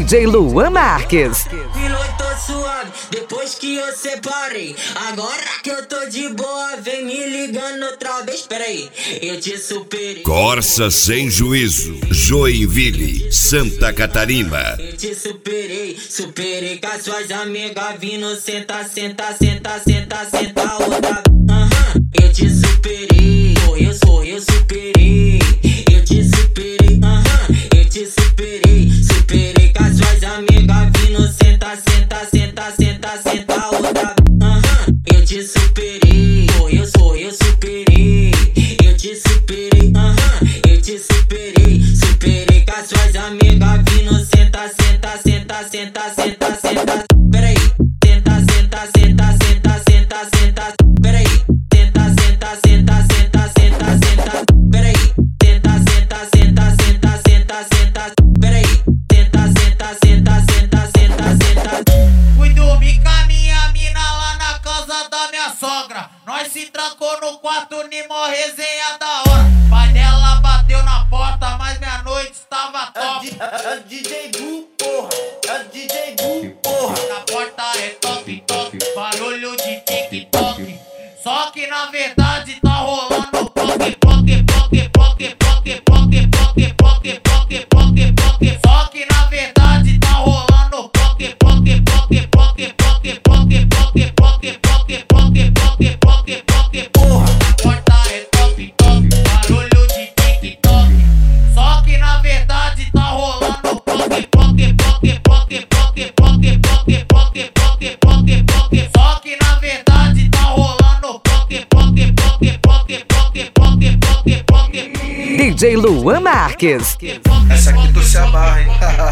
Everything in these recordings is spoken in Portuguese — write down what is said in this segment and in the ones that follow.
DJ Luan Marques. Piloto suave, depois que eu separei. Agora que eu tô de boa, vem me ligando outra vez. Peraí, eu te superei. Corsa Sem Juízo, Joinville, Santa Catarina. Eu te superei, superei com as suas amigas vindo. Senta, senta, senta, senta, senta outra. Eu te superei, eu superei. Eu te superei, eu te superei. Superei com as suas amigas vindo. Senta, senta, senta, senta, senta outra. Eu te superei, eu superei. Eu te superei, eu te superei. Superei com as suas amigas vindo. Senta, senta, senta, senta, senta, senta. Peraí, senta, senta, senta, senta, senta, senta. Peraí, senta, senta, senta, senta, senta, senta. Peraí, senta, senta, senta, senta, senta, senta. Peraí, senta, senta, senta, senta, senta, senta. Fui dormir com a minha mina lá na casa da minha sogra. Nós se trancou no quarto, nimo resenha da hora. Pai dela bateu na porta, mas minha noite estava top. É DJ Du, porra. É DJ Du, porra. A porta é top, top, barulho de TikTok. Só que na verdade tá rolando poque, poque, poque, poque, poque, poque, poque, poque, poque, poque, poque. Só que na verdade tá rolando poque, poque, poque, poque, poque, poque, poque, poque, poque, poque, poque, poque, poque, porra. A porta é top, top, barulho de TikTok. Só que na verdade tá rolando poque, poque, poque, poque, poque, poque, poque, poque, poque, poque, poque. Só que na verdade tá rolando poque, poque, poque, poque, poque, poque, poque, poque. DJ Luan Marques. Essa aqui tu se amarra, hein?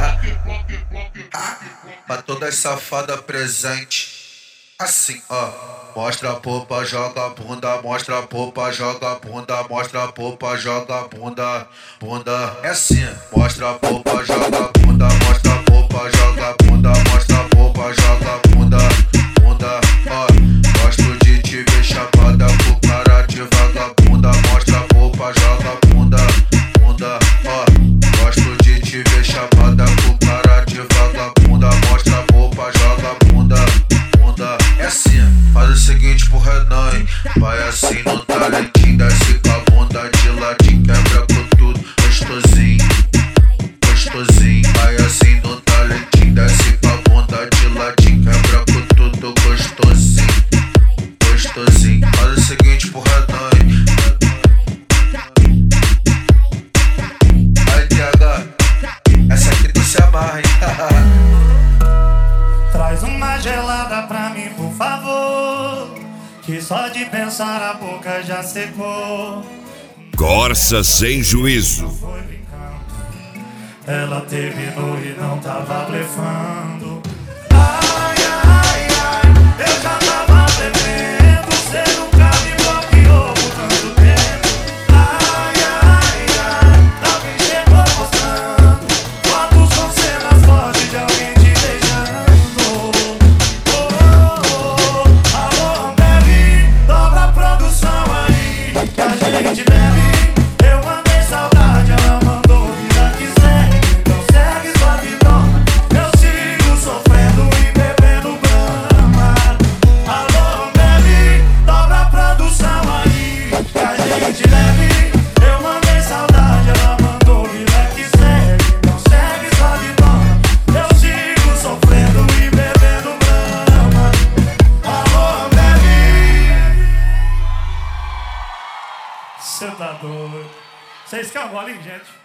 Pra todas safadas presente. Assim, ó. Mostra a popa, joga a bunda. Mostra a popa, joga a bunda. Mostra a popa, joga a bunda. Bunda é assim. Mostra a popa, joga a bunda. Mostra a popa, joga a bunda. Mostra a popa, joga a bunda. Bunda, ó. Gosto de te ver chapada com cara de vagabunda. Mostra a popa, joga a bunda. Bunda, ó. Gosto de te ver chapada com cara de vagabunda. Mostra a popa, joga a bunda. Bunda é assim. Faz o seguinte pro Renan, hein? Vai assim no talentinho. Desce com a bunda de ladinho. Quebra com tudo, gostosinho. Gostosinho. Vai assim no talentinho. Desce com a bunda de ladinho. Quebra com tudo, gostosinho. Gostosinho. Faz o seguinte pro Renan, hein? Aí, TH, essa aqui tu se amarra, hein? Traz uma gelada pra mim, por favor, que só de pensar a boca já secou. Corsa Sem Juízo. Foi brincando, ela terminou e não tava blefando. Ai, ai, ai, eu já tava bebendo, cê nunca me bloqueou por tanto tempo. Ai, ai, ai, alguém chegou mostrando fotos com cenas fortes de alguém te beijando. Alô, Ambev, dobra a produção aí, que a gente bebe. Eu mandei saudade, ela mandou vida que segue. Então segue sua vidona, eu sigo sofrendo e bebendo brama. Alô, Ambev, dobra a produção aí, que a gente bebe. Eu mandei saudade, ela mandou vida que segue. Então segue sua vidona, eu sigo sofrendo e bebendo brama. Alô, Ambev. Cê tá doido. Vocês querem um golinho, gente?